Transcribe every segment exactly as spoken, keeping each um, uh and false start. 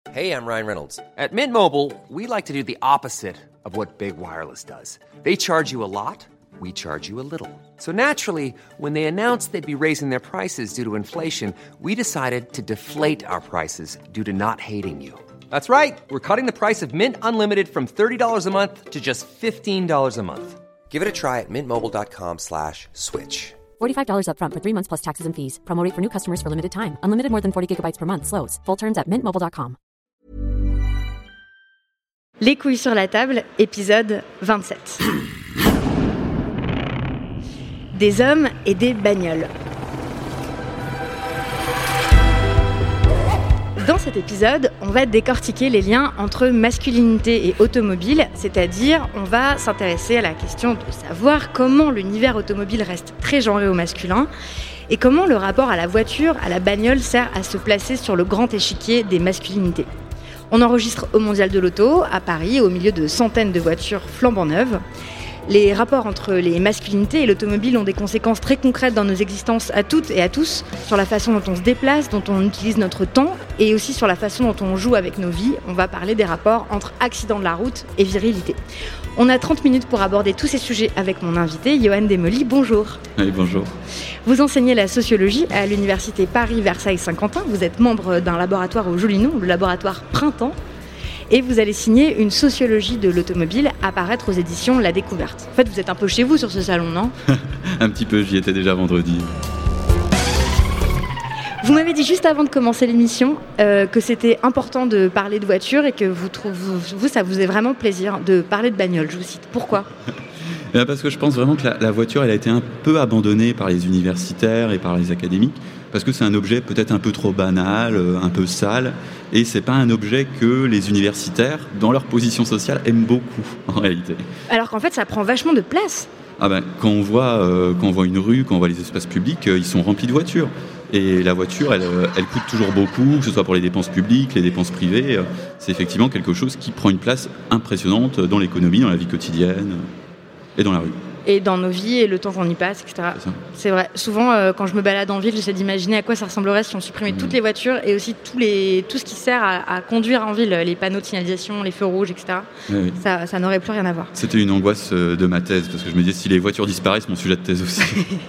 Hey, I'm Ryan Reynolds. At Mint Mobile, we like to do the opposite of what Big Wireless does. They charge you a lot, we charge you a little. So naturally, when they announced they'd be raising their prices due to inflation, we decided to deflate our prices due to not hating you. That's right. We're cutting the price of Mint Unlimited from thirty dollars a month to just fifteen dollars a month. Give it a try at mintmobile.com slash switch. forty-five dollars up front for three months plus taxes and fees. Promo rate for new customers for limited time. Unlimited more than forty gigabytes per month. Slows full terms at mint mobile dot com. Les couilles sur la table, épisode vingt-sept. Des hommes et des bagnoles. Dans cet épisode, on va décortiquer les liens entre masculinité et automobile, c'est-à-dire on va s'intéresser à la question de savoir comment l'univers automobile reste très genré au masculin et comment le rapport à la voiture, à la bagnole sert à se placer sur le grand échiquier des masculinités. On enregistre au Mondial de l'Auto, à Paris, au milieu de centaines de voitures flambant neuves. Les rapports entre les masculinités et l'automobile ont des conséquences très concrètes dans nos existences à toutes et à tous, sur la façon dont on se déplace, dont on utilise notre temps, et aussi sur la façon dont on joue avec nos vies. On va parler des rapports entre accident de la route et virilité. On a trente minutes pour aborder tous ces sujets avec mon invité, Yoann Desmolly. Bonjour. Oui, bonjour. Vous enseignez la sociologie à l'université Paris-Versailles-Saint-Quentin. Vous êtes membre d'un laboratoire au joli nom, le laboratoire Printemps. Et vous allez signer une sociologie de l'automobile à paraître aux éditions La Découverte. En fait, vous êtes un peu chez vous sur ce salon, non ? Un petit peu, j'y étais déjà vendredi. Vous m'avez dit juste avant de commencer l'émission euh, que c'était important de parler de voiture et que vous, trouvez, vous, ça vous faisait vraiment plaisir de parler de bagnole, je vous cite. Pourquoi ? Parce que je pense vraiment que la, la voiture, elle a été un peu abandonnée par les universitaires et par les académiques, parce que c'est un objet peut-être un peu trop banal, un peu sale, et c'est pas un objet que les universitaires, dans leur position sociale, aiment beaucoup, en réalité. Alors qu'en fait, ça prend vachement de place. Ah ben, quand on voit, euh, quand on voit une rue, quand on voit les espaces publics, euh, ils sont remplis de voitures. Et la voiture, elle, elle coûte toujours beaucoup, que ce soit pour les dépenses publiques, les dépenses privées. Euh, c'est effectivement quelque chose qui prend une place impressionnante dans l'économie, dans la vie quotidienne et dans la rue. Et dans nos vies et le temps qu'on y passe, et cetera. C'est, c'est vrai. Souvent, euh, quand je me balade en ville, j'essaie d'imaginer à quoi ça ressemblerait si on supprimait mmh. toutes les voitures et aussi tous les, tout ce qui sert à, à conduire en ville, les panneaux de signalisation, les feux rouges, et cetera. Oui, oui. Ça, ça n'aurait plus rien à voir. C'était une angoisse de ma thèse, parce que je me disais, si les voitures disparaissent, mon sujet de thèse aussi.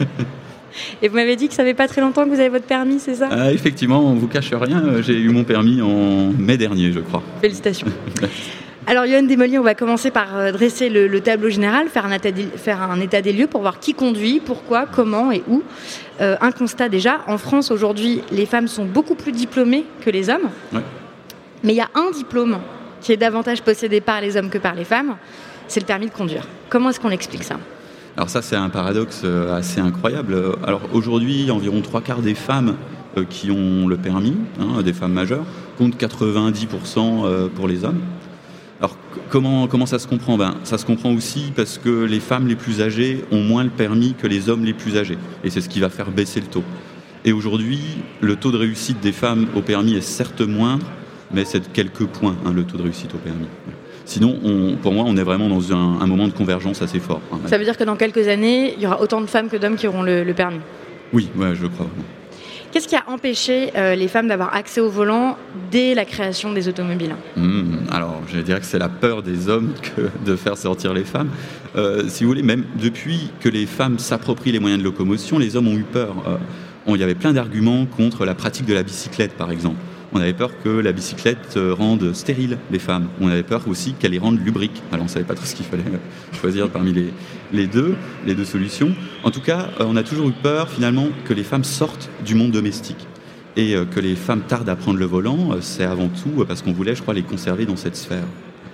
Et vous m'avez dit que ça fait pas très longtemps que vous avez votre permis, c'est ça ? Ah, effectivement, on ne vous cache rien, j'ai eu mon permis en mai dernier, je crois. Félicitations. Alors Yoann Desmolly, on va commencer par dresser le, le tableau général, faire un, état des, faire un état des lieux pour voir qui conduit, pourquoi, comment et où. Euh, un constat déjà, en France aujourd'hui, les femmes sont beaucoup plus diplômées que les hommes. Ouais. Mais il y a un diplôme qui est davantage possédé par les hommes que par les femmes, c'est le permis de conduire. Comment est-ce qu'on explique ça ? Alors ça, c'est un paradoxe assez incroyable. Alors aujourd'hui, environ trois quarts des femmes qui ont le permis, hein, des femmes majeures, contre quatre-vingt-dix pour cent pour les hommes. Alors comment, comment ça se comprend ? Ben, ça se comprend aussi parce que les femmes les plus âgées ont moins le permis que les hommes les plus âgés. Et c'est ce qui va faire baisser le taux. Et aujourd'hui, le taux de réussite des femmes au permis est certes moindre, mais c'est de quelques points, hein, le taux de réussite au permis. Sinon, on, pour moi, on est vraiment dans un, un moment de convergence assez fort. Hein. Ça veut dire que dans quelques années, il y aura autant de femmes que d'hommes qui auront le, le permis ? Oui, ouais, je le crois. Qu'est-ce qui a empêché euh, les femmes d'avoir accès au volant dès la création des automobiles ? mmh, Alors, je dirais que c'est la peur des hommes que de faire sortir les femmes. Euh, si vous voulez, même depuis que les femmes s'approprient les moyens de locomotion, les hommes ont eu peur. Euh, on, il y avait plein d'arguments contre la pratique de la bicyclette, par exemple. On avait peur que la bicyclette rende stériles les femmes. On avait peur aussi qu'elle les rende lubriques. Alors on ne savait pas trop ce qu'il fallait choisir parmi les, les, deux, les deux solutions. En tout cas, on a toujours eu peur finalement que les femmes sortent du monde domestique. Et que les femmes tardent à prendre le volant, c'est avant tout parce qu'on voulait, je crois, les conserver dans cette sphère.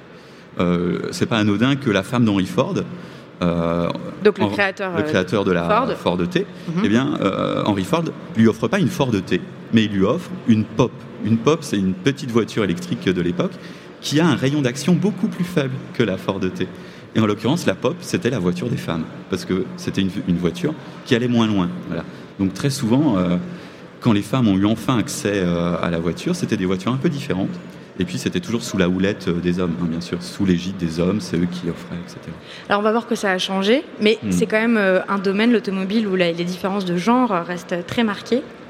Euh, c'est pas anodin que la femme d'Henry Ford, Euh, Donc le créateur, le créateur de la Ford, Ford T, mm-hmm. eh bien, euh, Henry Ford lui offre pas une Ford T, mais il lui offre une Pop. Une Pop, c'est une petite voiture électrique de l'époque qui a un rayon d'action beaucoup plus faible que la Ford T. Et en l'occurrence, la Pop, c'était la voiture des femmes, parce que c'était une, une voiture qui allait moins loin. Voilà. Donc très souvent, euh, quand les femmes ont eu enfin accès euh, à la voiture, c'était des voitures un peu différentes. Et puis, c'était toujours sous la houlette des hommes, hein, bien sûr, sous l'égide des hommes, c'est eux qui offraient, et cetera. Alors, on va voir que ça a changé, mais mmh. c'est quand même euh, un domaine, l'automobile, où la, les différences de genre restent très marquées.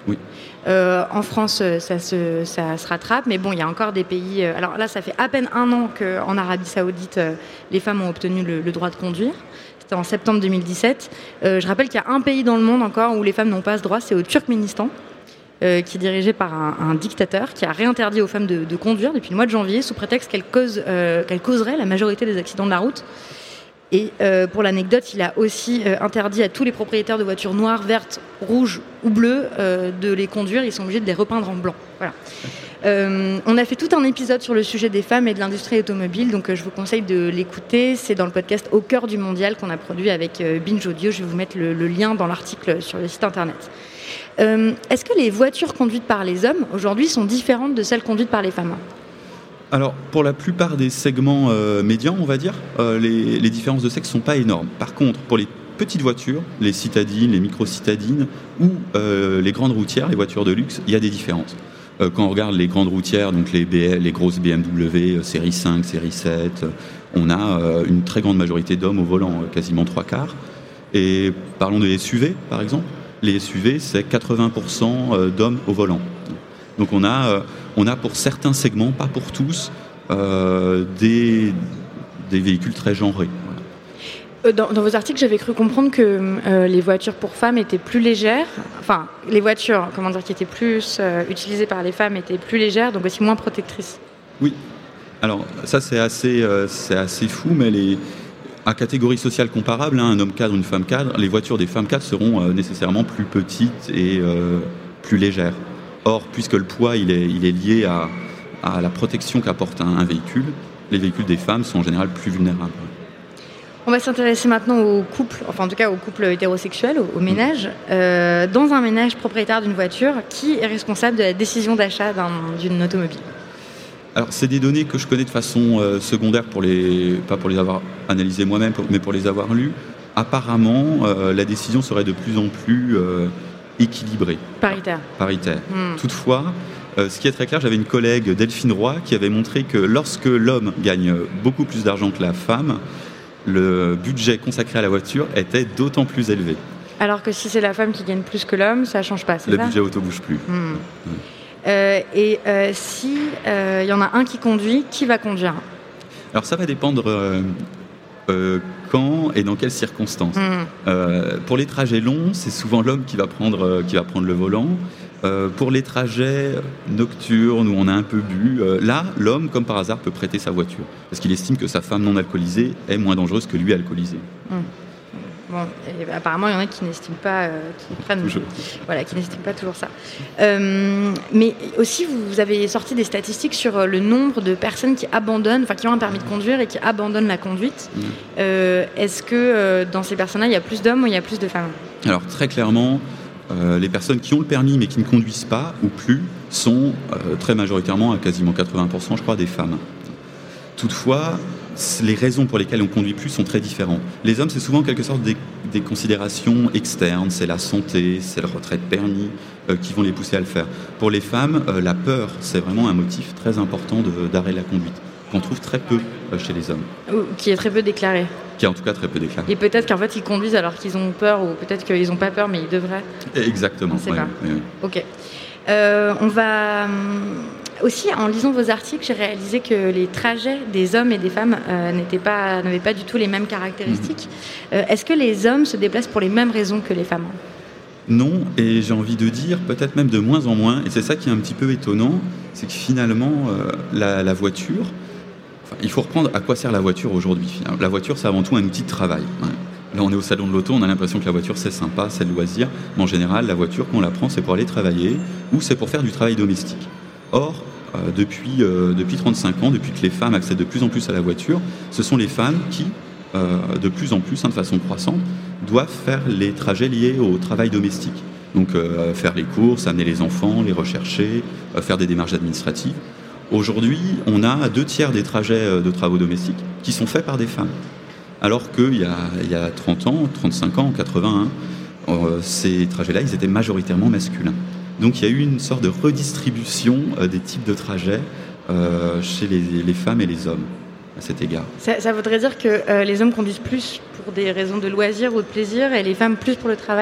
Oui. Euh, en France, ça se, ça se rattrape, mais bon, il y a encore des pays... Euh, alors là, ça fait à peine un an qu'en Arabie Saoudite, euh, les femmes ont obtenu le, le droit de conduire. C'était en septembre deux mille dix-sept. Euh, je rappelle qu'il y a un pays dans le monde encore où les femmes n'ont pas ce droit, c'est au Turkménistan, euh, qui est dirigé par un, un dictateur qui a réinterdit aux femmes de, de conduire depuis le mois de janvier, sous prétexte qu'elles causent, euh, qu'elles causeraient la majorité des accidents de la route. Et euh, pour l'anecdote, il a aussi euh, interdit à tous les propriétaires de voitures noires, vertes, rouges ou bleues euh, de les conduire. Ils sont obligés de les repeindre en blanc. Voilà. Euh, on a fait tout un épisode sur le sujet des femmes et de l'industrie automobile, donc euh, je vous conseille de l'écouter. C'est dans le podcast Au cœur du mondial qu'on a produit avec euh, Binge Audio. Je vais vous mettre le, le lien dans l'article sur le site internet. Euh, est-ce que les voitures conduites par les hommes aujourd'hui sont différentes de celles conduites par les femmes ? Alors, pour la plupart des segments euh, médians, on va dire, euh, les, les différences de sexe ne sont pas énormes. Par contre, pour les petites voitures, les citadines, les micro-citadines ou euh, les grandes routières, les voitures de luxe, il y a des différences. Euh, quand on regarde les grandes routières, donc les, B M, les grosses B M W, euh, série cinq, série sept, euh, on a euh, une très grande majorité d'hommes au volant, euh, quasiment trois quarts. Et parlons des S U V, par exemple. Les S U V, c'est quatre-vingts pour cent d'hommes au volant. Donc on a, euh, on a pour certains segments, pas pour tous, euh, des, des véhicules très genrés. Voilà. Dans, dans vos articles, j'avais cru comprendre que euh, les voitures pour femmes étaient plus légères. Enfin, les voitures, comment dire, qui étaient plus euh, utilisées par les femmes étaient plus légères, donc aussi moins protectrices. Oui. Alors ça, c'est assez, euh, c'est assez fou, mais les... à catégorie sociale comparable, hein, un homme cadre, une femme cadre, les voitures des femmes cadres seront euh, nécessairement plus petites et euh, plus légères. Or, puisque le poids il est, il est lié à, à la protection qu'apporte un, un véhicule, les véhicules des femmes sont en général plus vulnérables. On va s'intéresser maintenant aux couples, enfin en tout cas aux couples hétérosexuels, au, au ménage. Mmh. Euh, dans un ménage propriétaire d'une voiture, qui est responsable de la décision d'achat d'un, d'une automobile ? Alors, c'est des données que je connais de façon euh, secondaire, pour les, pas pour les avoir analysées moi-même, pour, mais pour les avoir lues. Apparemment, euh, la décision serait de plus en plus euh, équilibrée. Paritaire. Paritaire. Mmh. Toutefois, euh, ce qui est très clair, j'avais une collègue, Delphine Roy, qui avait montré que lorsque l'homme gagne beaucoup plus d'argent que la femme, le budget consacré à la voiture était d'autant plus élevé. Alors que si c'est la femme qui gagne plus que l'homme, ça ne change pas, c'est le ça ? Le budget auto bouge plus. Mmh. Mmh. Euh, et euh, si il euh, y en a un qui conduit, qui va conduire ? Alors ça va dépendre euh, euh, quand et dans quelles circonstances. Mmh. Euh, pour les trajets longs, c'est souvent l'homme qui va prendre, euh, qui va prendre le volant. Euh, pour les trajets nocturnes où on a un peu bu, euh, là, l'homme, comme par hasard, peut prêter sa voiture. Parce qu'il estime que sa femme non alcoolisée est moins dangereuse que lui alcoolisé. Mmh. Bon, et apparemment, il y en a qui n'estiment pas, euh, qui prennent, toujours. Voilà, qui n'estiment pas toujours ça. Euh, mais aussi, vous avez sorti des statistiques sur le nombre de personnes qui abandonnent, enfin qui ont un permis de conduire et qui abandonnent la conduite. Mmh. Euh, est-ce que euh, dans ces personnes-là, il y a plus d'hommes ou il y a plus de femmes ? Alors très clairement, euh, les personnes qui ont le permis mais qui ne conduisent pas ou plus sont euh, très majoritairement, à quasiment quatre-vingts pour cent, je crois, des femmes. Toutefois, les raisons pour lesquelles on ne conduit plus sont très différentes. Les hommes, c'est souvent en quelque sorte des, des considérations externes, c'est la santé, c'est le retrait de permis euh, qui vont les pousser à le faire. Pour les femmes, euh, la peur, c'est vraiment un motif très important de, d'arrêt de la conduite, qu'on trouve très peu euh, chez les hommes. Qui est très peu déclaré. Qui est en tout cas très peu déclaré. Et peut-être qu'en fait, ils conduisent alors qu'ils ont peur, ou peut-être qu'ils n'ont pas peur, mais ils devraient. Exactement. On ne sait ouais, pas. Ouais, ouais. Ok. Euh, on va... Aussi, en lisant vos articles, j'ai réalisé que les trajets des hommes et des femmes euh, n'étaient pas, n'avaient pas du tout les mêmes caractéristiques. Mmh. Euh, est-ce que les hommes se déplacent pour les mêmes raisons que les femmes ? Non, et j'ai envie de dire peut-être même de moins en moins. Et c'est ça qui est un petit peu étonnant, c'est que finalement, euh, la, la voiture... Enfin, il faut reprendre à quoi sert la voiture aujourd'hui. La voiture, c'est avant tout un outil de travail. Là, on est au salon de l'auto, on a l'impression que la voiture, c'est sympa, c'est le loisir. Mais en général, la voiture, quand on la prend, c'est pour aller travailler ou c'est pour faire du travail domestique. Or, euh, depuis, euh, depuis trente-cinq ans, depuis que les femmes accèdent de plus en plus à la voiture, ce sont les femmes qui, euh, de plus en plus, hein, de façon croissante, doivent faire les trajets liés au travail domestique. Donc euh, faire les courses, amener les enfants, les rechercher, euh, faire des démarches administratives. Aujourd'hui, on a deux tiers des trajets de travaux domestiques qui sont faits par des femmes. Alors qu'il y a, il y a trente ans, trente-cinq ans, quatre-vingt-un, euh, ces trajets-là, ils étaient majoritairement masculins. Donc il y a eu une sorte de redistribution euh, des types de trajets euh, chez les, les femmes et les hommes à cet égard. Ça, ça voudrait dire que euh, les hommes conduisent plus pour des raisons de loisirs ou de plaisir et les femmes plus pour le travail ?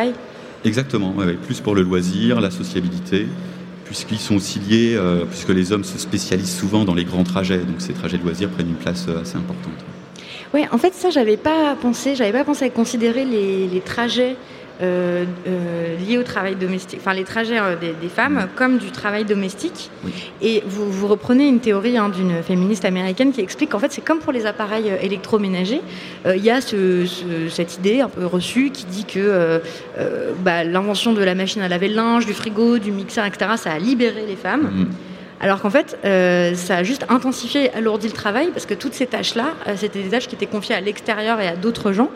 Exactement, ouais, ouais, plus pour le loisir, la sociabilité, puisqu'ils sont aussi liés, euh, puisque les hommes se spécialisent souvent dans les grands trajets, donc ces trajets de loisirs prennent une place euh, assez importante. Ouais, en fait, ça, j'avais pas pensé, j'avais pas pensé à considérer les, les trajets euh, euh, liés au travail domestique, enfin les trajets euh, des, des femmes mmh. comme du travail domestique. Oui. Et vous, vous reprenez une théorie hein, d'une féministe américaine qui explique qu'en fait, c'est comme pour les appareils électroménagers. Il euh, y a ce, ce, cette idée un peu reçue qui dit que euh, euh, bah, l'invention de la machine à laver le linge, du frigo, du mixeur, et cetera, ça a libéré les femmes. Mmh. Alors qu'en fait, euh, ça a juste intensifié et alourdi le travail parce que toutes ces tâches-là, euh, c'était des tâches qui étaient confiées à l'extérieur et à d'autres gens.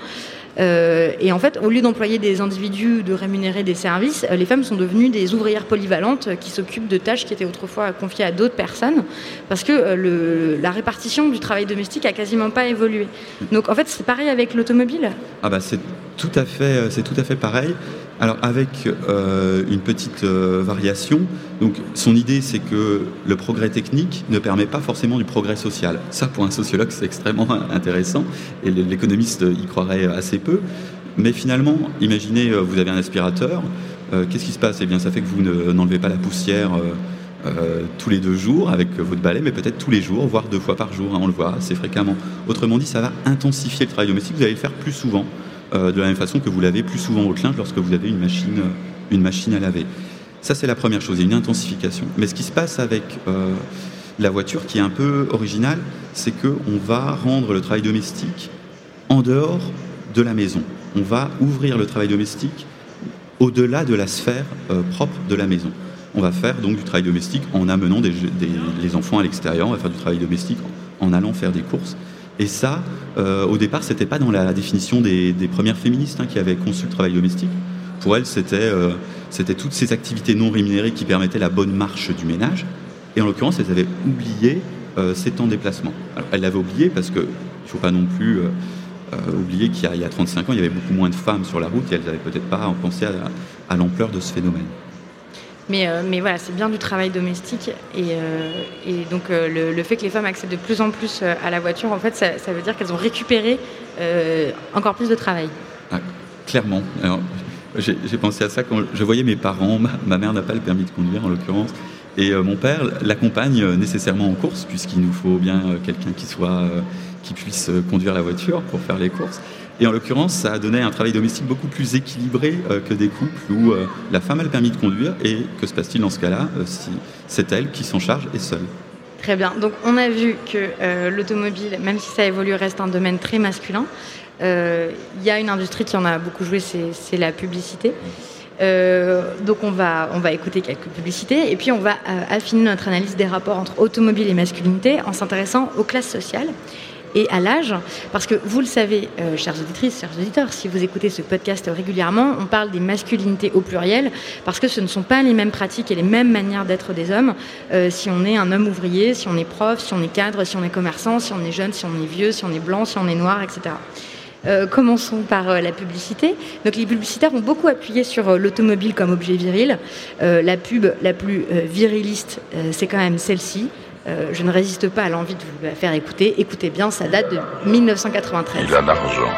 Euh, et en fait, au lieu d'employer des individus, de rémunérer des services, euh, les femmes sont devenues des ouvrières polyvalentes euh, qui s'occupent de tâches qui étaient autrefois confiées à d'autres personnes parce que euh, le, la répartition du travail domestique a quasiment pas évolué. Donc en fait, c'est pareil avec l'automobile. Ah bah c'est tout à fait, c'est tout à fait pareil. Alors avec euh, une petite euh, variation, donc son idée c'est que le progrès technique ne permet pas forcément du progrès social. Ça pour un sociologue c'est extrêmement intéressant et l'économiste y croirait assez peu. Mais finalement, imaginez vous avez un aspirateur, euh, qu'est-ce qui se passe ? Eh bien ça fait que vous ne, n'enlevez pas la poussière euh, euh, tous les deux jours avec votre balai, mais peut-être tous les jours, voire deux fois par jour, hein, on le voit assez fréquemment. Autrement dit, ça va intensifier le travail domestique, vous allez le faire plus souvent. Euh, de la même façon que vous lavez plus souvent votre linge lorsque vous avez une machine, euh, une machine à laver. Ça, c'est la première chose, il y a une intensification. Mais ce qui se passe avec euh, la voiture, qui est un peu original, c'est qu'on va rendre le travail domestique en dehors de la maison. On va ouvrir le travail domestique au-delà de la sphère euh, propre de la maison. On va faire donc du travail domestique en amenant des, des, les enfants à l'extérieur, on va faire du travail domestique en, en allant faire des courses. Et ça, euh, au départ, c'était pas dans la définition des, des premières féministes hein, qui avaient conçu le travail domestique. Pour elles, c'était, euh, c'était toutes ces activités non rémunérées qui permettaient la bonne marche du ménage. Et en l'occurrence, elles avaient oublié euh, ces temps de déplacement. Alors, elles l'avaient oublié parce qu'il ne faut pas non plus euh, euh, oublier qu'il y a, il y a trente-cinq ans, il y avait beaucoup moins de femmes sur la route et elles n'avaient peut-être pas pensé à, à l'ampleur de ce phénomène. Mais, euh, mais voilà, c'est bien du travail domestique et, euh, et donc euh, le, le fait que les femmes accèdent de plus en plus à la voiture, en fait, ça, ça veut dire qu'elles ont récupéré euh, encore plus de travail. Ah, clairement. Alors, j'ai, j'ai pensé à ça quand je voyais mes parents. Ma, ma mère n'a pas le permis de conduire, en l'occurrence, et euh, mon père l'accompagne nécessairement en course, puisqu'il nous faut bien euh, quelqu'un qui soit, euh, qui puisse conduire la voiture pour faire les courses. Et en l'occurrence, ça a donné un travail domestique beaucoup plus équilibré euh, que des couples où euh, la femme a le permis de conduire. Et que se passe-t-il dans ce cas-là euh, si c'est elle qui s'en charge et seule ? Très bien. Donc on a vu que euh, l'automobile, même si ça évolue, reste un domaine très masculin. Il euh, y a une industrie qui en a beaucoup joué, c'est, c'est la publicité. Euh, donc on va, on va écouter quelques publicités et puis on va euh, affiner notre analyse des rapports entre automobile et masculinité en s'intéressant aux classes sociales et à l'âge, parce que vous le savez, euh, chères auditrices, chers auditeurs, si vous écoutez ce podcast régulièrement, on parle des masculinités au pluriel, parce que ce ne sont pas les mêmes pratiques et les mêmes manières d'être des hommes, euh, si on est un homme ouvrier, si on est prof, si on est cadre, si on est commerçant, si on est jeune, si on est vieux, si on est blanc, si on est noir, et cetera. Euh, commençons par euh, la publicité. Donc les publicitaires ont beaucoup appuyé sur euh, l'automobile comme objet viril. Euh, la pub la plus euh, viriliste, euh, c'est quand même celle-ci. Euh, je ne résiste pas à l'envie de vous la faire écouter. Écoutez bien, ça date de dix-neuf cent quatre-vingt-treize. Il a l'argent,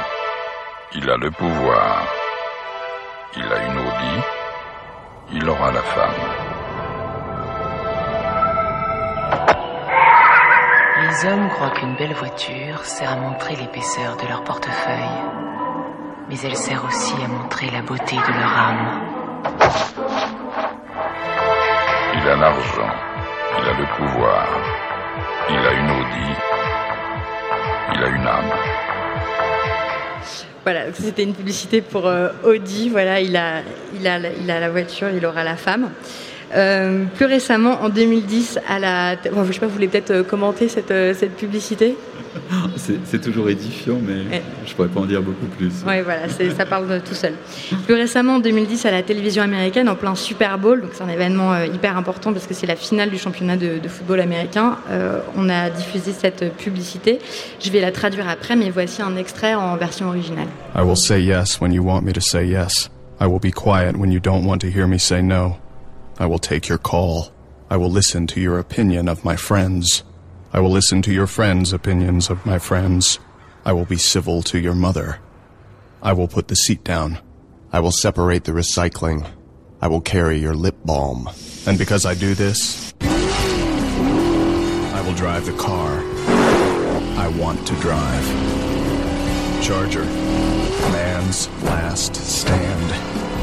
il a le pouvoir, il a une Audi, il aura la femme. Les hommes croient qu'une belle voiture sert à montrer l'épaisseur de leur portefeuille, mais elle sert aussi à montrer la beauté de leur âme. Il a l'argent, il a le pouvoir, il a une Audi, il a une âme. Voilà, c'était une publicité pour euh, Audi. Voilà, il a, il a, il a la voiture, il aura la femme. Euh, plus récemment, en deux mille dix, à la... Bon, je ne sais pas, vous voulez peut-être commenter cette, cette publicité ? c'est, c'est toujours édifiant, mais ouais. Je ne pourrais pas en dire beaucoup plus. Oui, voilà, c'est, ça parle de tout seul. Plus récemment, en deux mille dix, à la télévision américaine, en plein Super Bowl, donc c'est un événement euh, hyper important parce que c'est la finale du championnat de, de football américain, euh, on a diffusé cette publicité. Je vais la traduire après, mais voici un extrait en version originale. I will say yes when you want me to say yes. I will be quiet when you don't want to hear me say no. I will take your call. I will listen to your opinion of my friends. I will listen to your friends' opinions of my friends. I will be civil to your mother. I will put the seat down. I will separate the recycling. I will carry your lip balm. And because I do this, I will drive the car I want to drive. Charger. Man's last stand.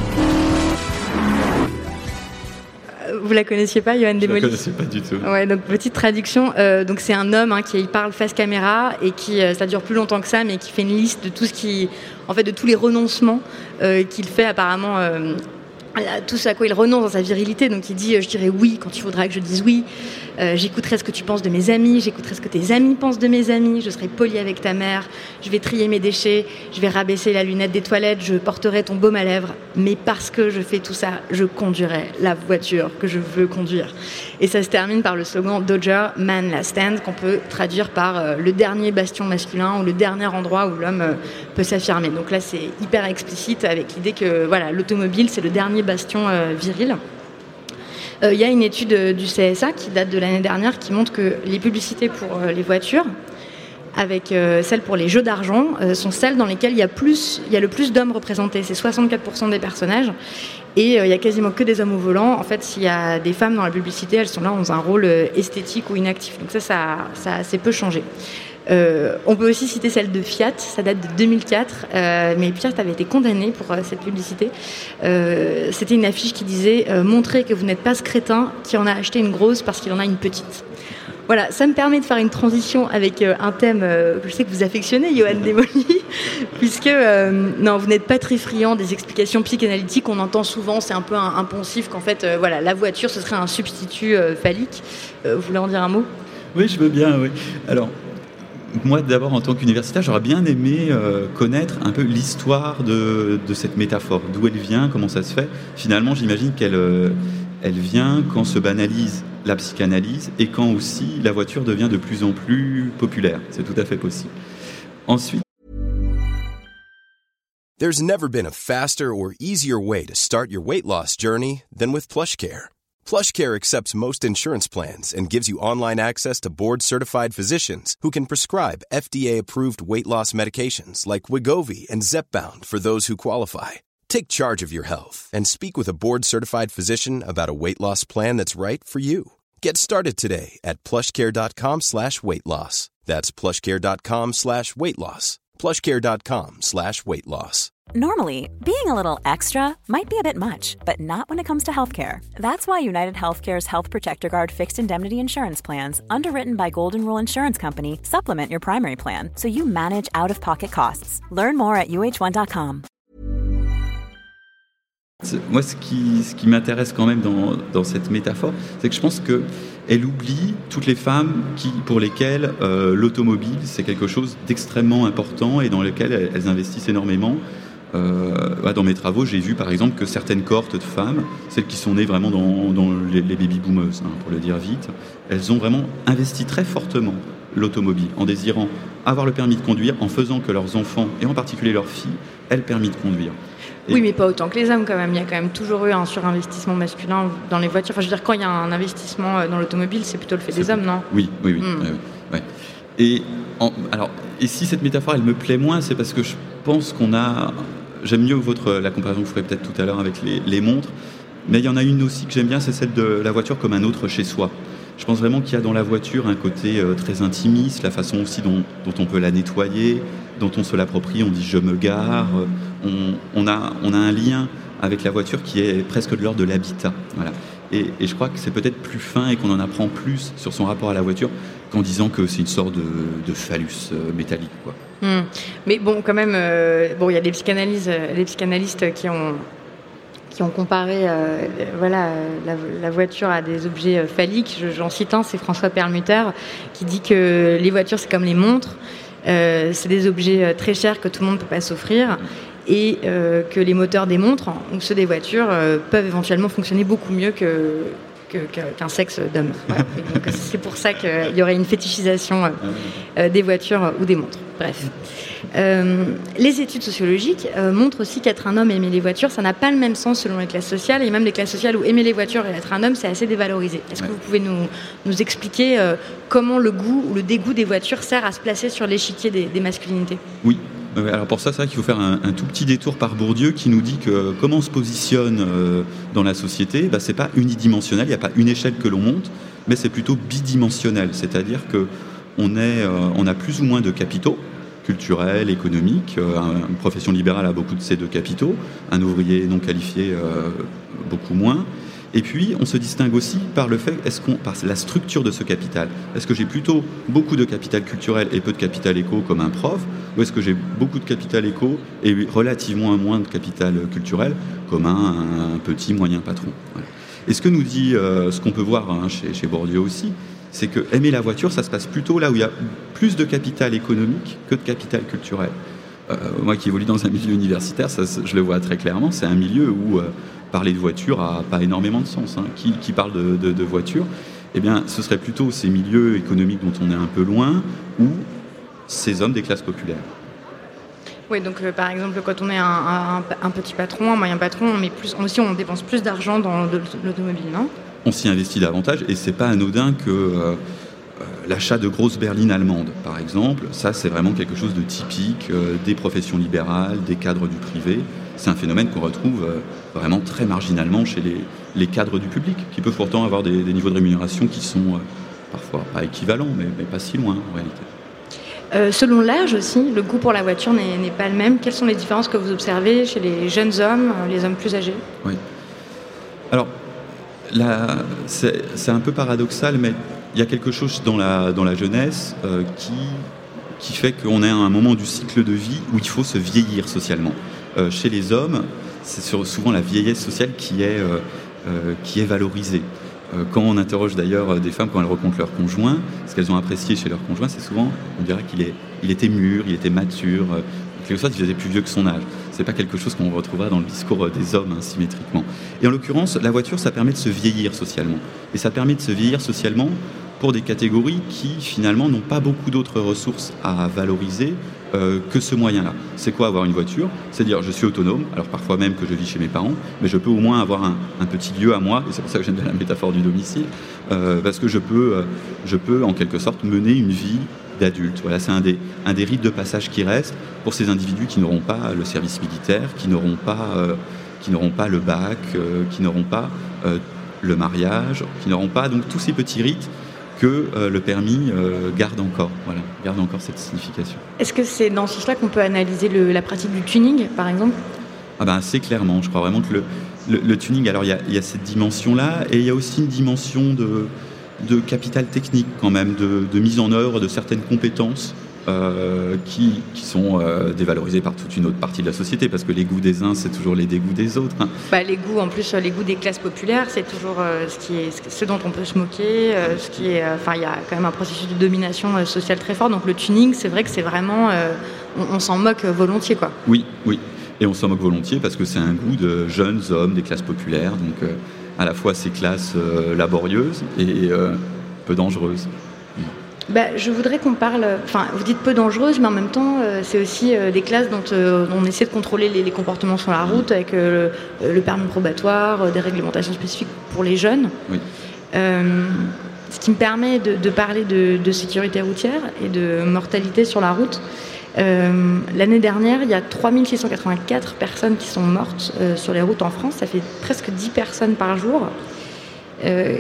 Vous la connaissiez pas, Yoann Desmoly ? Je la connaissais pas du tout. Ouais, donc petite traduction. Euh, donc c'est un homme hein, qui parle face caméra et qui, euh, ça dure plus longtemps que ça, mais qui fait une liste de tout ce qui, en fait, de tous les renoncements euh, qu'il fait apparemment. Euh, tout ce à quoi il renonce dans sa virilité. Donc il dit euh, je dirai oui quand il faudra que je dise oui, euh, j'écouterai ce que tu penses de mes amis, j'écouterai ce que tes amis pensent de mes amis, je serai poli avec ta mère, je vais trier mes déchets, je vais rabaisser la lunette des toilettes, je porterai ton baume à lèvres, mais parce que je fais tout ça, je conduirai la voiture que je veux conduire. Et ça se termine par le slogan Dodger, Man Last Stand, qu'on peut traduire par euh, le dernier bastion masculin ou le dernier endroit où l'homme euh, peut s'affirmer. Donc là c'est hyper explicite avec l'idée que voilà, l'automobile c'est le dernier bastion euh, viril. Il euh, y a une étude euh, du C S A qui date de l'année dernière qui montre que les publicités pour euh, les voitures, avec euh, celles pour les jeux d'argent, euh, sont celles dans lesquelles il y a plus, il y a le plus d'hommes représentés. C'est soixante-quatre pour cent des personnages. Et il euh, y a quasiment que des hommes au volant. En fait, s'il y a des femmes dans la publicité, elles sont là dans un rôle euh, esthétique ou inactif. Donc ça, ça, ça a assez peu changé. Euh, on peut aussi citer celle de Fiat, ça date de deux mille quatre, euh, mais Fiat avait été condamné pour euh, cette publicité. Euh, c'était une affiche qui disait euh, « Montrez que vous n'êtes pas ce crétin qui en a acheté une grosse parce qu'il en a une petite ». Voilà, ça me permet de faire une transition avec euh, un thème euh, que je sais que vous affectionnez, Yoann Desmoly, puisque euh, non, vous n'êtes pas très friand des explications psychanalytiques. On entend souvent, c'est un peu un, un poncif qu'en fait, euh, voilà, la voiture, ce serait un substitut euh, phallique. Euh, vous voulez en dire un mot ? Oui, je veux bien, oui. Alors, moi, d'abord, en tant qu'universitaire, j'aurais bien aimé euh, connaître un peu l'histoire de, de cette métaphore, d'où elle vient, comment ça se fait. Finalement, j'imagine qu'elle euh, elle vient quand se banalise la psychanalyse et quand aussi la voiture devient de plus en plus populaire. C'est tout à fait possible. Ensuite, There's never been a faster or easier way to start your weight loss journey than with PlushCare. PlushCare accepts most insurance plans and gives you online access to board-certified physicians who can prescribe F D A-approved weight loss medications like Wegovy and Zepbound for those who qualify. Take charge of your health and speak with a board-certified physician about a weight loss plan that's right for you. Get started today at plushcare.com slash weight loss. That's plushcare.com slash weight loss. plushcare.com slash weight loss. Normally, being a little extra might be a bit much, but not when it comes to healthcare. That's why United Healthcare's Health Protector Guard fixed indemnity insurance plans, underwritten by Golden Rule Insurance Company, supplement your primary plan so you manage out-of-pocket costs. Learn more at U H one dot com. Moi, ce qui, ce qui m'intéresse quand même dans, dans cette métaphore, c'est que je pense qu'elle oublie toutes les femmes qui, pour lesquelles euh, l'automobile, c'est quelque chose d'extrêmement important et dans lequel elles, elles investissent énormément. Euh, dans mes travaux, j'ai vu par exemple que certaines cohortes de femmes, celles qui sont nées vraiment dans, dans les, les baby-boomers, hein, pour le dire vite, elles ont vraiment investi très fortement l'automobile en désirant avoir le permis de conduire, en faisant que leurs enfants, et en particulier leurs filles, aient le permis de conduire. Et oui, mais pas autant que les hommes quand même. Il y a quand même toujours eu un surinvestissement masculin dans les voitures. Enfin, je veux dire, quand il y a un investissement dans l'automobile, c'est plutôt le fait c'est des hommes, non ? Oui, oui, oui. Mm. Ouais, ouais. Et, en, alors, et si cette métaphore, elle me plaît moins, c'est parce que je pense qu'on a... J'aime mieux votre, la comparaison que vous ferez peut-être tout à l'heure avec les, les montres, mais il y en a une aussi que j'aime bien, c'est celle de la voiture comme un autre chez soi. Je pense vraiment qu'il y a dans la voiture un côté euh, très intimiste, la façon aussi dont, dont on peut la nettoyer, dont on se l'approprie, on dit « je me gare euh, », on, on, a, on a un lien avec la voiture qui est presque de l'ordre de l'habitat. Voilà. Et, et je crois que c'est peut-être plus fin et qu'on en apprend plus sur son rapport à la voiture qu'en disant que c'est une sorte de, de phallus euh, métallique, quoi. Mmh. Mais bon, quand même, euh, bon, il y a des psychanalyses, euh, des psychanalystes qui ont qui ont comparé, euh, voilà, la, la voiture à des objets euh, phalliques. Je, j'en cite un, c'est François Perlmutter, qui dit que les voitures c'est comme les montres, euh, c'est des objets euh, très chers que tout le monde ne peut pas s'offrir. Et euh, que les moteurs des montres, ou ceux des voitures, euh, peuvent éventuellement fonctionner beaucoup mieux que, que, qu'un sexe d'homme. Voilà. Donc c'est pour ça qu'il y aurait une fétichisation euh, euh, des voitures ou des montres. Bref. Euh, les études sociologiques euh, montrent aussi qu'être un homme et aimer les voitures, ça n'a pas le même sens selon les classes sociales, et même les classes sociales où aimer les voitures et être un homme, c'est assez dévalorisé. Est-ce que vous pouvez nous, nous expliquer euh, comment le goût ou le dégoût des voitures sert à se placer sur l'échiquier des, des masculinités ? Oui. Alors pour ça, c'est vrai qu'il faut faire un, un tout petit détour par Bourdieu qui nous dit que comment on se positionne euh, dans la société, bah, c'est pas unidimensionnel, il n'y a pas une échelle que l'on monte, mais c'est plutôt bidimensionnel, c'est-à-dire qu'on est, euh, on a plus ou moins de capitaux, culturels, économiques, euh, une profession libérale a beaucoup de ces deux capitaux, un ouvrier non qualifié euh, beaucoup moins. Et puis, on se distingue aussi par le fait, est-ce qu'on, par la structure de ce capital. Est-ce que j'ai plutôt beaucoup de capital culturel et peu de capital éco comme un prof, ou est-ce que j'ai beaucoup de capital éco et relativement moins de capital culturel comme un, un petit moyen patron. Voilà. Et ce que nous dit, euh, ce qu'on peut voir hein, chez, chez Bourdieu aussi, c'est que aimer la voiture, ça se passe plutôt là où il y a plus de capital économique que de capital culturel. Euh, moi qui évolue dans un milieu universitaire, ça, je le vois très clairement, c'est un milieu où euh, parler de voiture n'a pas énormément de sens. Hein. Qui, qui parle de, de, de voiture, eh bien, ce serait plutôt ces milieux économiques dont on est un peu loin ou ces hommes des classes populaires. Oui, donc euh, par exemple, quand on est un, un, un petit patron, un moyen patron, on met plus, aussi on dépense plus d'argent dans de, l'automobile, non ? On s'y investit davantage et c'est pas anodin que euh, euh, l'achat de grosses berlines allemandes, par exemple, ça c'est vraiment quelque chose de typique euh, des professions libérales, des cadres du privé. C'est un phénomène qu'on retrouve euh, vraiment très marginalement chez les, les cadres du public, qui peuvent pourtant avoir des, des niveaux de rémunération qui sont euh, parfois pas équivalents, mais, mais pas si loin en réalité. Euh, selon l'âge aussi, le goût pour la voiture n'est, n'est pas le même. Quelles sont les différences que vous observez chez les jeunes hommes, les hommes plus âgés ? Oui. Alors, là, c'est, c'est un peu paradoxal, mais il y a quelque chose dans la, dans la jeunesse euh, qui, qui fait qu'on est à un moment du cycle de vie où il faut se vieillir socialement. Euh, chez les hommes, c'est souvent la vieillesse sociale qui est, euh, euh, qui est valorisée. Quand on interroge d'ailleurs des femmes quand elles rencontrent leur conjoint, ce qu'elles ont apprécié chez leur conjoint, c'est souvent, on dirait qu'il est, il était mûr, il était mature, en quelque sorte il était plus vieux que son âge. C'est pas quelque chose qu'on retrouvera dans le discours des hommes hein, symétriquement. Et en l'occurrence, la voiture, ça permet de se vieillir socialement. Et ça permet de se vieillir socialement pour des catégories qui finalement n'ont pas beaucoup d'autres ressources à valoriser euh, que ce moyen-là. C'est quoi avoir une voiture ? C'est dire je suis autonome, alors parfois même que je vis chez mes parents, mais je peux au moins avoir un, un petit lieu à moi, et c'est pour ça que j'aime bien la métaphore du domicile, euh, parce que je peux, euh, je peux en quelque sorte mener une vie d'adulte. Voilà, c'est un des, un des rites de passage qui reste pour ces individus qui n'auront pas le service militaire, qui n'auront pas, euh, qui n'auront pas le bac, euh, qui n'auront pas euh, le mariage, qui n'auront pas donc tous ces petits rites que euh, le permis euh, garde encore, voilà, garde encore cette signification. Est-ce que c'est dans ce sens-là qu'on peut analyser le, la pratique du tuning, par exemple ? Ah ben assez clairement, je crois vraiment que le, le, le tuning, alors il y a, y a cette dimension-là, et il y a aussi une dimension de, de capital technique quand même, de, de mise en œuvre de certaines compétences euh, qui, qui sont euh, dévalorisées par toute une autre partie de la société, parce que les goûts des uns, c'est toujours les dégoûts des autres. Hein. Bah, les goûts, en plus, les goûts des classes populaires, c'est toujours euh, ce, qui est, ce dont on peut se moquer. Euh, ce qui est, enfin, il y a quand même un processus de domination euh, sociale très fort. Donc le tuning, c'est vrai que c'est vraiment, euh, on, on s'en moque volontiers, quoi. Oui, oui. Et on s'en moque volontiers parce que c'est un goût de jeunes hommes des classes populaires, donc euh, à la fois ces classes euh, laborieuses et euh, peu dangereuses. Bah, je voudrais qu'on parle, enfin vous dites peu dangereuses, mais en même temps euh, c'est aussi euh, des classes dont euh, on essaie de contrôler les, les comportements sur la route avec euh, le, le permis probatoire, euh, des réglementations spécifiques pour les jeunes. Oui. Euh, ce qui me permet de, de parler de, de sécurité routière et de mortalité sur la route. Euh, l'année dernière, il y a trois mille six cent quatre-vingt-quatre personnes qui sont mortes euh, sur les routes en France. Ça fait presque dix personnes par jour. Euh,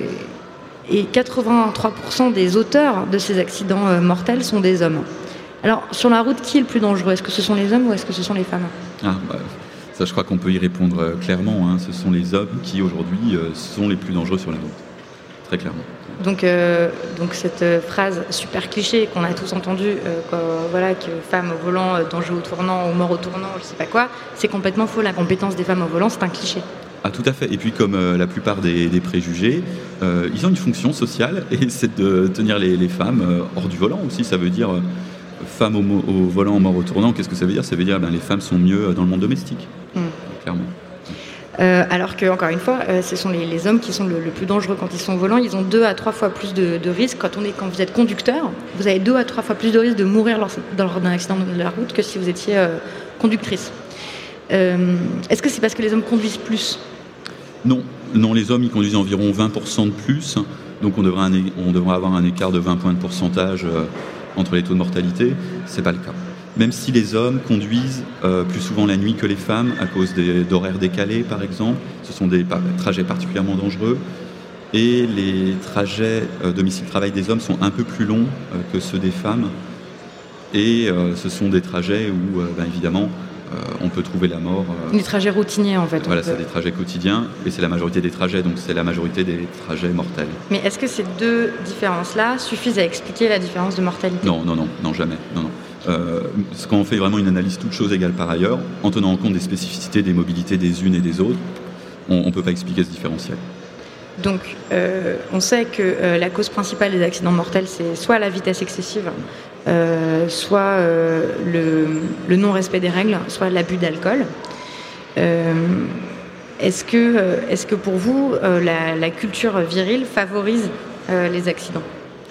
et quatre-vingt-trois pour cent des auteurs de ces accidents euh, mortels sont des hommes. Alors, sur la route, qui est le plus dangereux ? Est-ce que ce sont les hommes ou est-ce que ce sont les femmes ? Ah, bah, ça, je crois qu'on peut y répondre euh, clairement. Hein. Ce sont les hommes qui, aujourd'hui, euh, sont les plus dangereux sur la route. Très clairement. Donc, euh, donc cette euh, phrase super cliché qu'on a tous entendue, euh, quoi, voilà, que femme au volant, euh, danger au tournant ou mort au tournant, je sais pas quoi, c'est complètement faux. La compétence des femmes au volant, c'est un cliché. Ah, tout à fait. Et puis, comme euh, la plupart des, des préjugés, euh, ils ont une fonction sociale et c'est de tenir les, les femmes euh, hors du volant aussi. Ça veut dire euh, femme au, au volant, mort au tournant. Qu'est-ce que ça veut dire ? Ça veut dire ben, les femmes sont mieux dans le monde domestique, mmh. clairement. Euh, alors que, encore une fois, euh, ce sont les, les hommes qui sont le, le plus dangereux quand ils sont au volant. Ils ont deux à trois fois plus de, de risques. Quand, on est, quand vous êtes conducteur, vous avez deux à trois fois plus de risques de mourir lors, lors d'un accident de la route que si vous étiez euh, conductrice. Euh, est-ce que c'est parce que les hommes conduisent plus ? Non, non, les hommes ils conduisent environ vingt pour cent de plus. Donc on devrait, un, on devrait avoir un écart de vingt points de pourcentage euh, entre les taux de mortalité. C'est pas le cas. même si les hommes conduisent euh, plus souvent la nuit que les femmes à cause des, d'horaires décalés, par exemple. Ce sont des par- trajets particulièrement dangereux. Et les trajets euh, domicile-travail des hommes sont un peu plus longs euh, que ceux des femmes. Et euh, ce sont des trajets où, euh, ben, évidemment, euh, on peut trouver la mort. Euh, les trajets routiniers, en fait. Voilà, peut... c'est des trajets quotidiens, et c'est la majorité des trajets, donc c'est la majorité des trajets mortels. Mais est-ce que ces deux différences-là suffisent à expliquer la différence de mortalité ? Non, non, non, non, jamais. Non, non. Euh, quand on fait vraiment une analyse toutes choses égales par ailleurs, en tenant en compte des spécificités, des mobilités des unes et des autres, on ne peut pas expliquer ce différentiel. Donc, euh, on sait que euh, la cause principale des accidents mortels, c'est soit la vitesse excessive, euh, soit euh, le, le non-respect des règles, soit l'abus d'alcool. Euh, est-ce que, euh, est-ce que pour vous, euh, la, la culture virile favorise euh, les accidents ?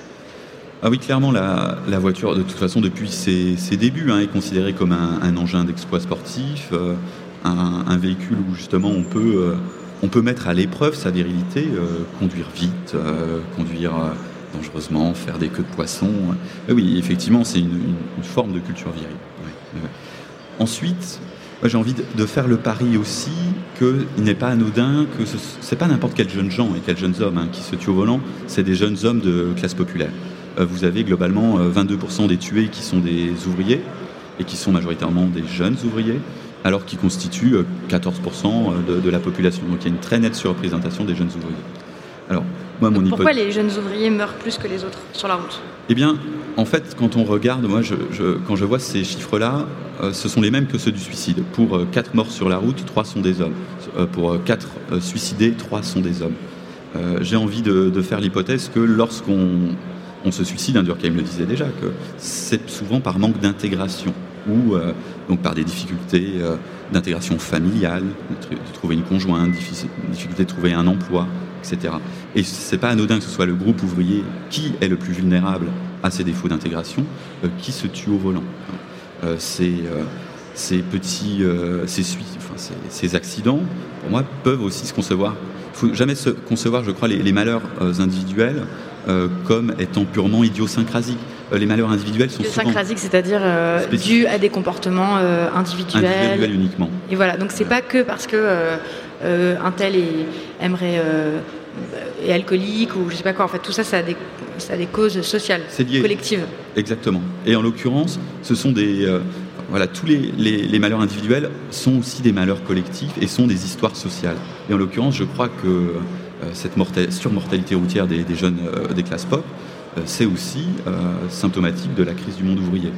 Ah oui, clairement, la, la voiture, de toute façon, depuis ses, ses débuts, hein, est considérée comme un, un engin d'exploit sportif, euh, un, un véhicule où justement on peut... Euh, On peut mettre à l'épreuve sa virilité, euh, conduire vite, euh, conduire euh, dangereusement, faire des queues de poisson. Euh, oui, effectivement, c'est une, une, une forme de culture virile. Ouais, ouais. Ensuite, moi, j'ai envie de, de faire le pari aussi qu'il n'est pas anodin, que ce n'est pas n'importe quels jeunes gens et quels jeunes hommes hein, qui se tuent au volant, c'est des jeunes hommes de classe populaire. Euh, vous avez globalement euh, vingt-deux pour cent des tués qui sont des ouvriers et qui sont majoritairement des jeunes ouvriers, alors qu'ils constituent quatorze pour cent de, de la population. Donc il y a une très nette surreprésentation des jeunes ouvriers. Alors, moi, mon Pourquoi hypothèse... les jeunes ouvriers meurent plus que les autres sur la route ? Eh bien, en fait, quand on regarde, moi, je, je, quand je vois ces chiffres-là, euh, ce sont les mêmes que ceux du suicide. Pour euh, quatre morts sur la route, trois sont des hommes. Euh, pour euh, quatre euh, suicidés, trois sont des hommes. Euh, j'ai envie de, de faire l'hypothèse que lorsqu'on on se suicide, hein, Durkheim le disait déjà, que c'est souvent par manque d'intégration ou euh, donc par des difficultés euh, d'intégration familiale, de, de trouver une conjointe, difficulté de trouver un emploi, et cetera. Et c'est pas anodin que ce soit le groupe ouvrier qui est le plus vulnérable à ces défauts d'intégration, euh, qui se tue au volant. Euh, ces, euh, ces petits, euh, ces, enfin, ces, ces accidents, pour moi, peuvent aussi se concevoir. Il ne faut jamais se concevoir, je crois, les, les malheurs euh, individuels euh, comme étant purement idiosyncrasiques. Euh, les malheurs individuels sont souvent... Idiosyncrasiques, c'est-à-dire euh, dus à des comportements euh, individuels. Individuels uniquement. Et voilà, donc c'est ouais. pas que parce que euh, euh, un tel est, aimerait euh, est alcoolique ou je sais pas quoi. En fait, tout ça, ça a des, ça a des causes sociales, collectives. Exactement. Et en l'occurrence, ce sont des... Euh, Voilà, tous les, les, les malheurs individuels sont aussi des malheurs collectifs et sont des histoires sociales. Et en l'occurrence, je crois que euh, cette mortali- surmortalité routière des, des jeunes euh, des classes pop, euh, c'est aussi euh, symptomatique de la crise du monde ouvrier.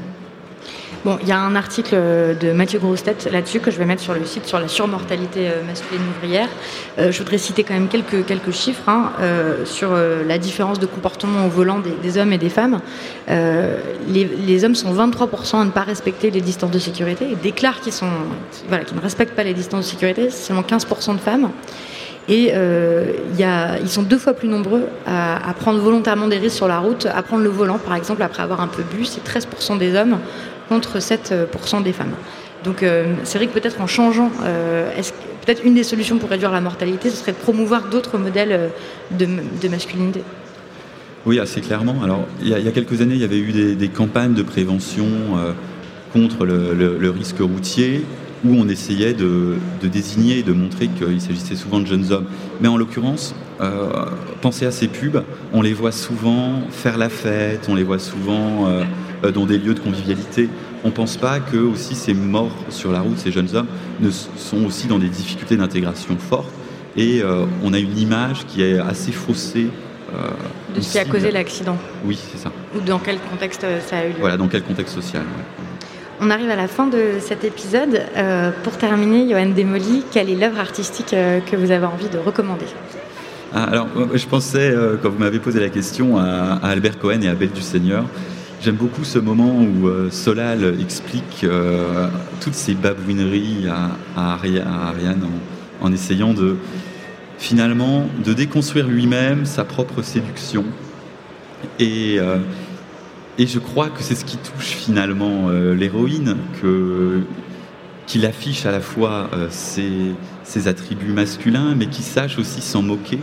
Bon, il y a un article de Mathieu Grostet là-dessus que je vais mettre sur le site sur la surmortalité masculine ouvrière. Euh, je voudrais citer quand même quelques, quelques chiffres hein, euh, sur euh, la différence de comportement au volant des, des hommes et des femmes. Euh, les, les hommes sont vingt-trois pour cent à ne pas respecter les distances de sécurité et déclarent qu'ils, sont, voilà, qu'ils ne respectent pas les distances de sécurité. C'est seulement quinze pour cent de femmes. Et euh, y a, ils sont deux fois plus nombreux à, à prendre volontairement des risques sur la route, à prendre le volant par exemple après avoir un peu bu. C'est treize pour cent des hommes contre sept pour cent des femmes. Donc euh, c'est vrai que peut-être en changeant, euh, est-ce que, peut-être une des solutions pour réduire la mortalité, ce serait de promouvoir d'autres modèles de, de masculinité. Oui, assez clairement. Alors, il y a, il y a quelques années, il y avait eu des, des campagnes de prévention euh, contre le, le, le risque routier, où on essayait de, de désigner et de montrer qu'il s'agissait souvent de jeunes hommes. Mais en l'occurrence, euh, pensez à ces pubs, on les voit souvent faire la fête, on les voit souvent euh, dans des lieux de convivialité. On ne pense pas que aussi ces morts sur la route, ces jeunes hommes, ne sont aussi dans des difficultés d'intégration fortes. Et euh, on a une image qui est assez faussée. Euh, de ce qui a causé l'accident. Oui, c'est ça. Ou dans quel contexte ça a eu lieu. Voilà, dans quel contexte social. Ouais. On arrive à la fin de cet épisode. Euh, pour terminer, Yoann Desmolly, quelle est l'œuvre artistique euh, que vous avez envie de recommander ? ah, Alors, je pensais, euh, quand vous m'avez posé la question, à, à Albert Cohen et à Belle du Seigneur. J'aime beaucoup ce moment où euh, Solal explique euh, toutes ces babouineries à, à, Ari- à Ariane en, en essayant de, finalement, de déconstruire lui-même sa propre séduction. Et... Euh, Et je crois que c'est ce qui touche finalement euh, l'héroïne, que, qu'il affiche à la fois euh, ses, ses attributs masculins, mais qui sache aussi s'en moquer.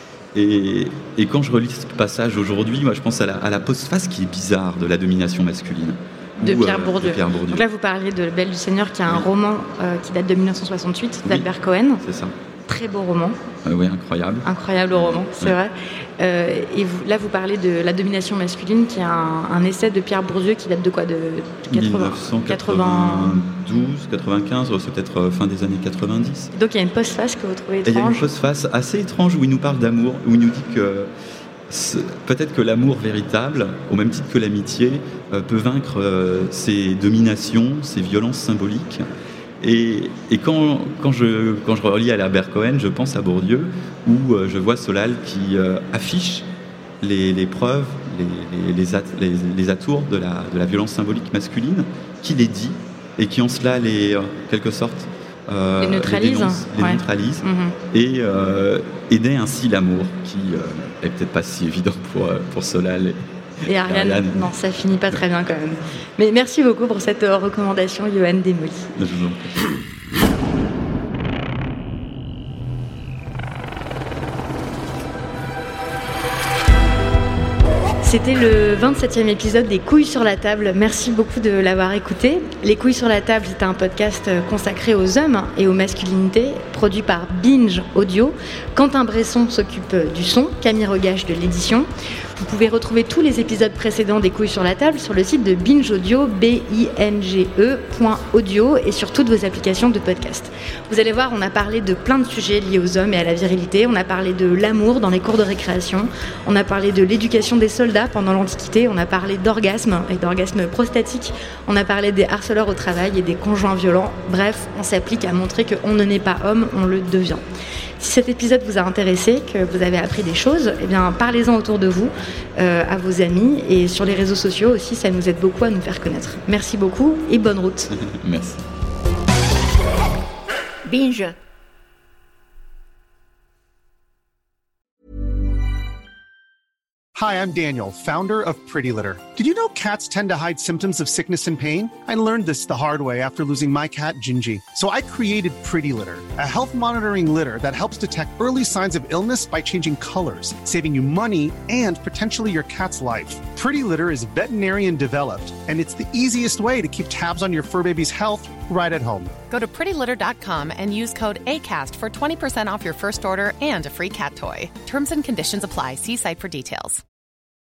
Et, et quand je relis ce passage aujourd'hui, moi je pense à la, à la postface qui est bizarre de la domination masculine, De ou, Pierre, euh, Bourdieu. de Pierre Bourdieu. Donc là, vous parliez de Belle du Seigneur, qui est un oui. roman euh, qui date de dix-neuf cent soixante-huit, d'Albert oui, Cohen. C'est ça. Très beau roman. Euh, oui, incroyable. Incroyable roman, c'est oui. vrai. Euh, et vous, là, vous parlez de La domination masculine, qui est un, un essai de Pierre Bourdieu qui date de quoi, de dix-neuf cent quatre-vingt-douze, quatre-vingt-quinze, c'est peut-être fin des années quatre-vingt-dix. Donc il y a une postface que vous trouvez étrange. Et il y a une postface assez étrange où il nous parle d'amour, où il nous dit que peut-être que l'amour véritable, au même titre que l'amitié, euh, peut vaincre euh, ses dominations, ses violences symboliques. Et, et quand, quand, je, quand je relis à Albert Cohen, je pense à Bourdieu, où euh, je vois Solal qui euh, affiche les, les preuves, les, les, les, at, les, les atours de la, de la violence symbolique masculine, qui les dit, et qui en cela les, en quelque sorte, euh, les neutralise, les, dénonce, les ouais. neutralise mm-hmm. et, euh, et naît ainsi l'amour, qui euh, est peut-être pas si évident pour, pour Solal et, Et Ariane, Ariane, non, ça finit pas très bien quand même. Mais merci beaucoup pour cette euh, recommandation, Yoann Desmolly. Je vous en prie. C'était le vingt-septième épisode des Couilles sur la table. Merci beaucoup de l'avoir écouté. Les Couilles sur la table, c'est un podcast consacré aux hommes et aux masculinités, produit par Binge Audio. Quentin Bresson s'occupe du son, Camille Regache de l'édition. Vous pouvez retrouver tous les épisodes précédents des Couilles sur la table sur le site de Binge Audio, B I N G E point audio, et sur toutes vos applications de podcast. Vous allez voir, on a parlé de plein de sujets liés aux hommes et à la virilité. On a parlé de l'amour dans les cours de récréation. On a parlé de l'éducation des soldats pendant l'Antiquité. On a parlé d'orgasme et d'orgasme prostatique. On a parlé des harceleurs au travail et des conjoints violents. Bref, on s'applique à montrer qu'on ne naît pas homme, on le devient. Si cet épisode vous a intéressé, que vous avez appris des choses, eh bien, parlez-en autour de vous, euh, à vos amis, et sur les réseaux sociaux aussi, ça nous aide beaucoup à nous faire connaître. Merci beaucoup et bonne route. Merci. Binge. Hi, I'm Daniel, founder of Pretty Litter. Did you know cats tend to hide symptoms of sickness and pain? I learned this the hard way after losing my cat, Gingy. So I created Pretty Litter, a health monitoring litter that helps detect early signs of illness by changing colors, saving you money and potentially your cat's life. Pretty Litter is veterinarian developed, and it's the easiest way to keep tabs on your fur baby's health right at home. Go to pretty litter dot com and use code ACAST for twenty percent off your first order and a free cat toy. Terms and conditions apply. See site for details.